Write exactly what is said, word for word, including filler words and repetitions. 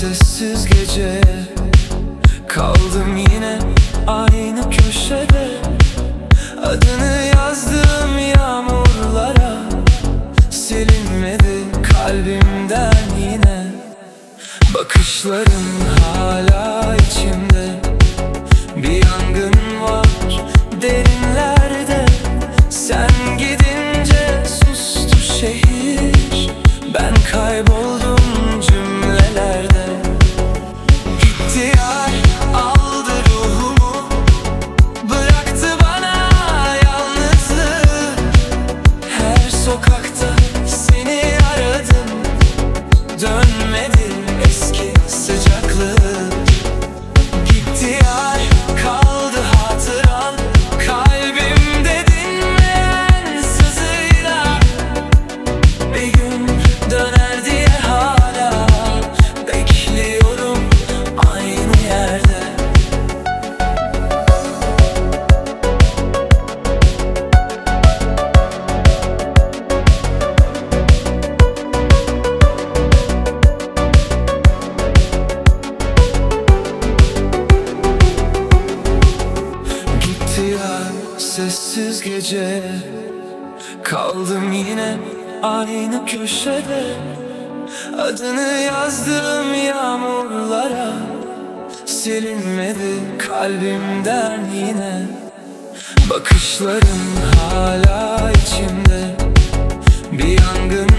sessiz gece. Kaldım yine aynı köşede. Adını yazdım yağmurlara, silinmedi kalbimden yine. Bakışların hala içimde. Bir yangın var derinlerde. Sen gidince sustu şehir. Ben kayboldum cümlelerde. Gitti yar, aldı ruhumu, bıraktı bana yalnızlığı. Her sokakta seni aradım, dönmedi eski sıcaklığı. Gitti yar, kaldı hatıran kalbimde dinmeyen sızıyla. Bir gün döner diye hala bekliyorum aynı yerde. Gitti ya sessiz gece. Kaldım yine aynı köşede. Adını yazdım yağmurlara, silinmedi kalbimden yine. Bakışların hala içimde. Bir yangın